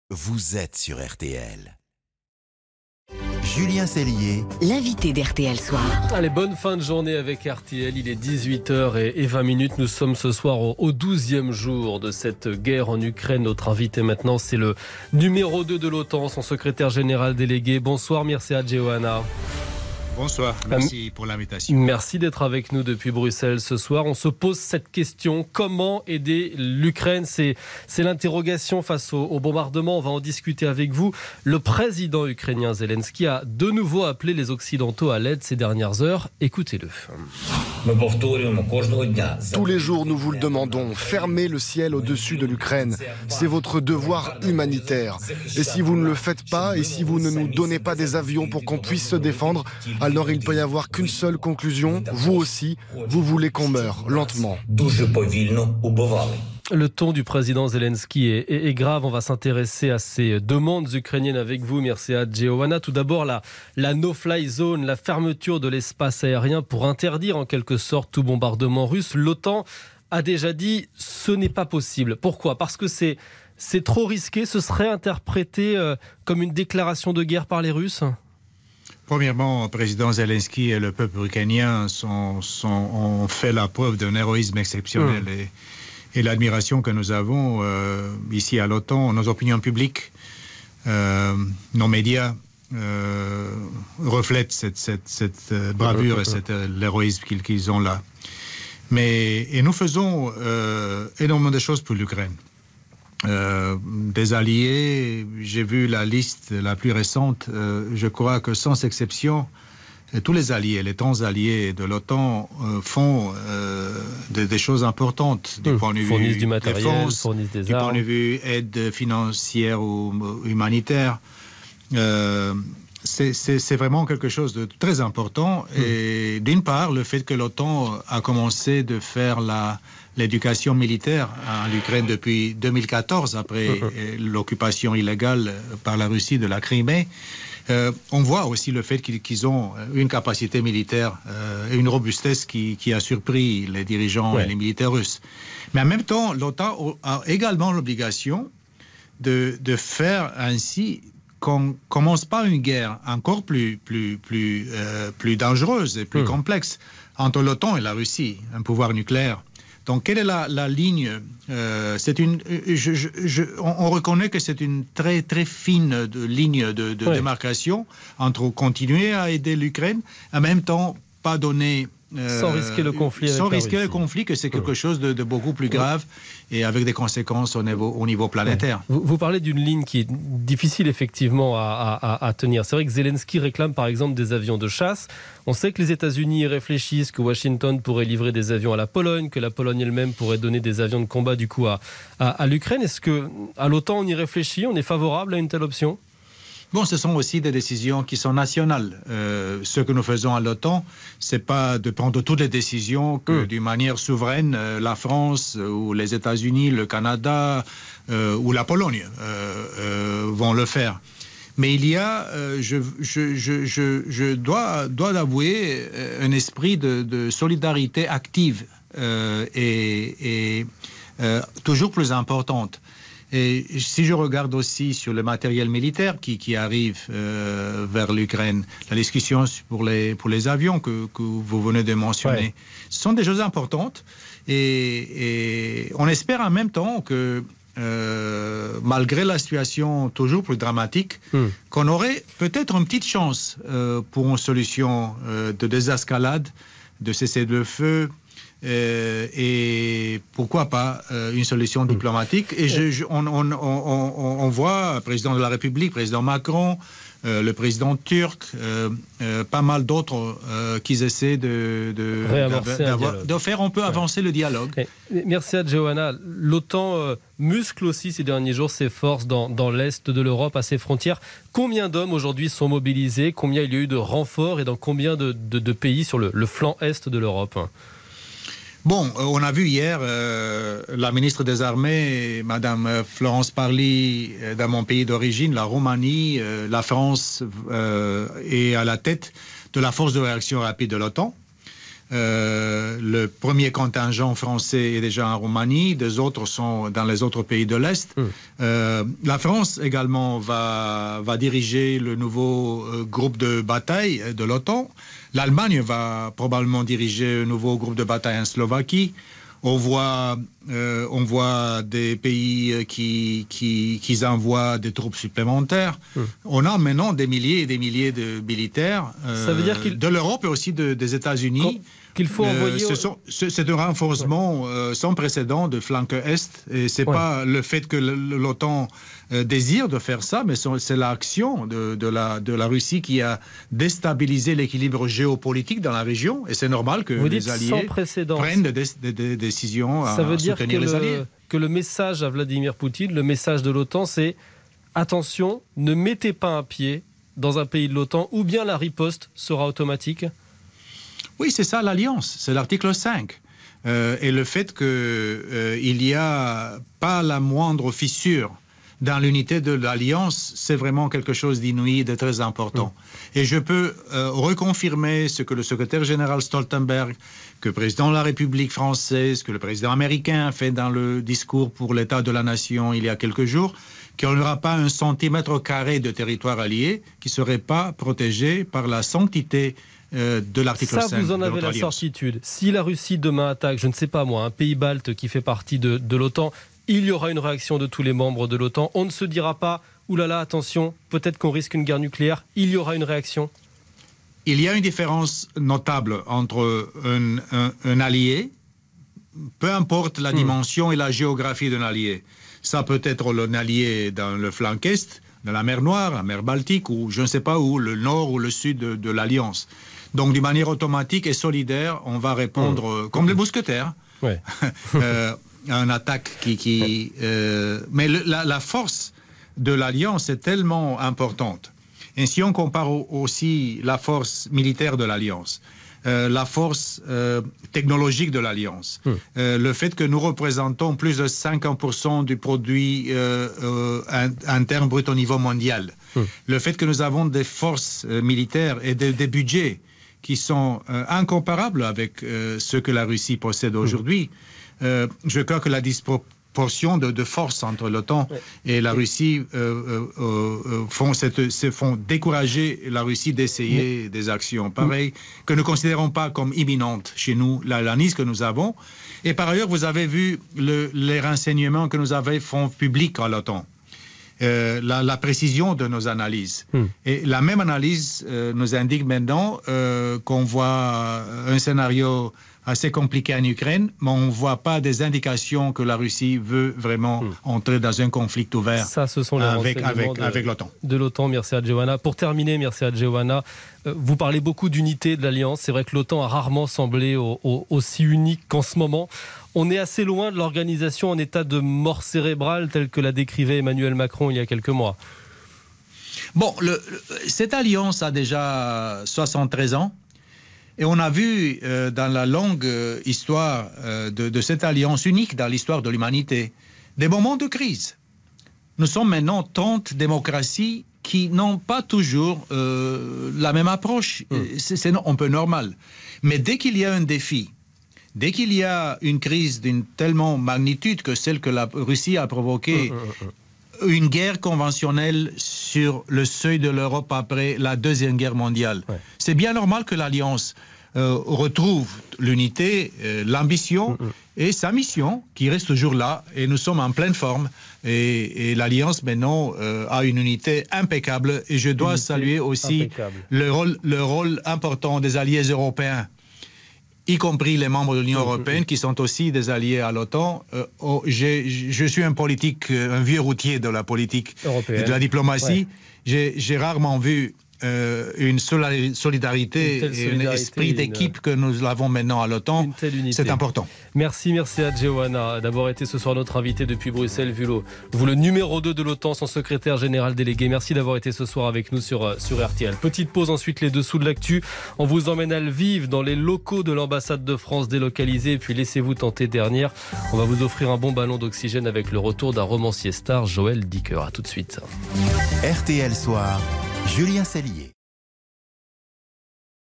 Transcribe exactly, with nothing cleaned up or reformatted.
Vous êtes sur R T L. Julien Cellier, l'invité d'R T L Soir. Allez, bonne fin de journée avec R T L. Il est dix-huit heures vingt. Nous sommes ce soir au douzième jour de cette guerre en Ukraine. Notre invité maintenant, c'est le numéro deux de l'OTAN, son secrétaire général délégué. Bonsoir, Mircea Geoana. Bonsoir, merci pour l'invitation. Merci d'être avec nous depuis Bruxelles ce soir. On se pose cette question, comment aider l'Ukraine ? C'est, c'est l'interrogation face au, au bombardement. On va en discuter avec vous. Le président ukrainien Zelensky a de nouveau appelé les Occidentaux à l'aide ces dernières heures. Écoutez-le. Tous les jours, nous vous le demandons. Fermez le ciel au-dessus de l'Ukraine. C'est votre devoir humanitaire. Et si vous ne le faites pas, et si vous ne nous donnez pas des avions pour qu'on puisse se défendre, alors il ne peut y avoir qu'une seule conclusion. Vous aussi, vous voulez qu'on meure lentement. Le ton du président Zelensky est, est, est grave. On va s'intéresser à ces demandes ukrainiennes avec vous, Mircea Geoana. Tout d'abord, la, la no-fly zone, la fermeture de l'espace aérien pour interdire en quelque sorte tout bombardement russe. L'OTAN a déjà dit ce n'est pas possible. Pourquoi ? Parce que c'est, c'est trop risqué. Ce serait interprété euh, comme une déclaration de guerre par les Russes ? Premièrement, le président Zelensky et le peuple ukrainien sont, sont, ont fait la preuve d'un héroïsme exceptionnel. Mmh. Et, et l'admiration que nous avons euh, ici à l'OTAN, nos opinions publiques, euh, nos médias euh, reflètent cette, cette, cette bravure mmh. et cet, l'héroïsme qu'ils, qu'ils ont là. Mais, et nous faisons euh, énormément de choses pour l'Ukraine. Euh, des alliés, j'ai vu la liste la plus récente, euh, je crois que sans exception, tous les alliés, les onze alliés de l'OTAN euh, font euh, des, des choses importantes du mmh, point de vue fournissent du matériel, défense, fournissent des du armes. point de vue aide financière ou humanitaire. Euh, c'est, c'est, c'est vraiment quelque chose de très important. Mmh. Et d'une part, le fait que l'OTAN a commencé de faire la l'éducation militaire en Ukraine depuis deux mille quatorze, après mmh. l'occupation illégale par la Russie de la Crimée. Euh, on voit aussi le fait qu'ils, qu'ils ont une capacité militaire euh, et une robustesse qui, qui a surpris les dirigeants ouais. et les militaires russes. Mais en même temps, l'OTAN a également l'obligation de, de faire ainsi qu'on commence pas une guerre encore plus, plus, plus, euh, plus dangereuse et plus mmh. complexe entre l'OTAN et la Russie, un pouvoir nucléaire. Donc, quelle est la, la ligne euh, c'est une, je, je, je, on, on reconnaît que c'est une très, très fine de, ligne de, de oui. démarcation entre continuer à aider l'Ukraine, en même temps, pas donner... Euh, sans risquer le conflit avec Sans la risquer Russie. le conflit, que c'est quelque oui. chose de, de beaucoup plus grave oui. et avec des conséquences au niveau, au niveau planétaire. Oui. Vous, vous parlez d'une ligne qui est difficile effectivement à, à, à tenir. C'est vrai que Zelensky réclame par exemple des avions de chasse. On sait que les États-Unis y réfléchissent, que Washington pourrait livrer des avions à la Pologne, que la Pologne elle-même pourrait donner des avions de combat du coup à, à, à l'Ukraine. Est-ce qu'à l'OTAN on y réfléchit, on est favorable à une telle option ? Bon, ce sont aussi des décisions qui sont nationales. Euh, ce que nous faisons à l'OTAN, c'est pas de prendre toutes les décisions que, mmh. d'une manière souveraine, euh, la France euh, ou les États-Unis, le Canada euh, ou la Pologne euh, euh, vont le faire. Mais il y a, euh, je, je, je, je, je dois, dois avouer, un esprit de, de solidarité active euh, et, et euh, toujours plus importante. Et si je regarde aussi sur le matériel militaire qui, qui arrive euh, vers l'Ukraine, la discussion pour les, pour les avions que, que vous venez de mentionner, ouais. ce sont des choses importantes. Et, et on espère en même temps que, euh, malgré la situation toujours plus dramatique, mm. qu'on aurait peut-être une petite chance euh, pour une solution euh, de désescalade, de cessez-le-feu. Euh, et pourquoi pas euh, une solution diplomatique. Et je, je, on, on, on, on voit le président de la République, le président Macron, euh, le président turc, euh, euh, pas mal d'autres euh, qui essaient de, de, de faire un peu ouais. avancer le dialogue. Merci à Geoana. L'OTAN euh, muscle aussi ces derniers jours ses forces dans, dans l'est de l'Europe, à ses frontières. Combien d'hommes aujourd'hui sont mobilisés ? Combien il y a eu de renforts et dans combien de, de, de pays sur le, le flanc est de l'Europe ? Bon, on a vu hier euh, la ministre des Armées, Madame Florence Parly, euh, dans mon pays d'origine, la Roumanie, euh, la France euh, est à la tête de la force de réaction rapide de l'OTAN. Euh, le premier contingent français est déjà en Roumanie, deux autres sont dans les autres pays de l'Est. Mmh. Euh, la France également va, va diriger le nouveau euh, groupe de bataille de l'OTAN. L'Allemagne va probablement diriger un nouveau groupe de bataille en Slovaquie. On voit, euh, on voit des pays qui, qui, qui envoient des troupes supplémentaires. Mmh. On a maintenant des milliers et des milliers de militaires euh, Ça veut dire qu'il... de l'Europe et aussi de, des États-Unis. Quand... qu'il faut envoyer... Euh, ce sont, ce, c'est un renforcement ouais. euh, sans précédent de flanc Est. Et ce n'est ouais. pas le fait que l'OTAN euh, désire de faire ça, mais c'est l'action de, de, la, de la Russie qui a déstabilisé l'équilibre géopolitique dans la région. Et c'est normal que Vous les Alliés prennent des, des, des décisions à ça veut dire soutenir que les le, Alliés. Que le message à Vladimir Poutine, le message de l'OTAN, c'est attention, ne mettez pas un pied dans un pays de l'OTAN ou bien la riposte sera automatique. Oui, c'est ça l'alliance, c'est l'article cinq. Euh, et le fait qu'il euh, n'y a pas la moindre fissure dans l'unité de l'alliance, c'est vraiment quelque chose d'inouï, de très important. Mmh. Et je peux euh, reconfirmer ce que le secrétaire général Stoltenberg, que le président de la République française, que le président américain a fait dans le discours pour l'état de la nation il y a quelques jours, qu'il n'y aura pas un centimètre carré de territoire allié qui ne serait pas protégé par la sanctité Euh, de l'article cinq. Ça, vous en avez la certitude. Si la Russie demain attaque, je ne sais pas moi, un pays balte qui fait partie de, de l'OTAN, il y aura une réaction de tous les membres de l'OTAN. On ne se dira pas, oulala, attention, peut-être qu'on risque une guerre nucléaire. Il y aura une réaction. Il y a une différence notable entre un, un, un allié, peu importe la mmh. dimension et la géographie d'un allié. Ça peut être un allié dans le flanc est, dans la mer Noire, la mer Baltique, ou je ne sais pas où, le nord ou le sud de, de l'Alliance. Donc, d'une manière automatique et solidaire, on va répondre mmh. euh, comme les mousquetaires ouais. euh, à une attaque qui... qui euh, mais le, la, la force de l'Alliance est tellement importante. Et si on compare au, aussi la force militaire de l'Alliance, Euh, la force euh, technologique de l'Alliance, mmh. euh, le fait que nous représentons plus de cinquante pour cent du produit euh, euh, interne brut au niveau mondial, mmh. le fait que nous avons des forces euh, militaires et des, des budgets qui sont euh, incomparables avec euh, ce que la Russie possède aujourd'hui, mmh. euh, je crois que la disproportion portion de, de force entre l'OTAN ouais. et la Russie euh, euh, euh, font, cette, se font décourager la Russie d'essayer Mais... des actions pareilles mmh. que nous ne considérons pas comme imminentes chez nous, l'analyse que nous avons. Et par ailleurs, vous avez vu le, les renseignements que nous avons fait publics à l'OTAN. Euh, la, la précision de nos analyses. Mmh. Et la même analyse euh, nous indique maintenant euh, qu'on voit un scénario assez compliqué en Ukraine, mais on ne voit pas des indications que la Russie veut vraiment mmh. entrer dans un conflit ouvert Ça, ce sont les avec, avec, de, avec l'OTAN. De l'OTAN, merci à Geoana. Pour terminer, merci à Geoana. Euh, vous parlez beaucoup d'unité de l'Alliance. C'est vrai que l'OTAN a rarement semblé au, au, aussi unique qu'en ce moment. On est assez loin de l'organisation en état de mort cérébrale, telle que la décrivait Emmanuel Macron il y a quelques mois. Bon, le, cette alliance a déjà soixante-treize ans. Et on a vu euh, dans la longue euh, histoire euh, de, de cette alliance unique dans l'histoire de l'humanité, des moments de crise. Nous sommes maintenant trente démocraties qui n'ont pas toujours euh, la même approche. Mmh. C'est, c'est un peu normal. Mais dès qu'il y a un défi, dès qu'il y a une crise d'une tellement magnitude que celle que la Russie a provoquée, mmh, mmh. une guerre conventionnelle sur le seuil de l'Europe après la Deuxième Guerre mondiale. Ouais. C'est bien normal que l'Alliance euh, retrouve l'unité, euh, l'ambition mmh. et sa mission, qui reste toujours là. Et nous sommes en pleine forme. Et, et l'Alliance, maintenant, euh, a une unité impeccable. Et je dois unité saluer aussi le rôle, le rôle important des alliés européens, y compris les membres de l'Union européenne, qui sont aussi des alliés à l'OTAN. Euh, oh, je suis un politique, un vieux routier de la politique européenne. Et de la diplomatie. Ouais. J'ai, j'ai rarement vu euh, une solidarité une et un esprit d'équipe une... que nous avons maintenant à l'OTAN. C'est important. Merci, merci à Geoana d'avoir été ce soir notre invité depuis Bruxelles, vu le, vous le numéro deux de l'OTAN, son secrétaire général délégué. Merci d'avoir été ce soir avec nous sur, sur R T L. Petite pause ensuite, les dessous de l'actu. On vous emmène à Lviv, dans les locaux de l'ambassade de France délocalisée. Et puis laissez-vous tenter dernière. On va vous offrir un bon ballon d'oxygène avec le retour d'un romancier star, Joël Dicker. À tout de suite. R T L Soir, Julien Cellier.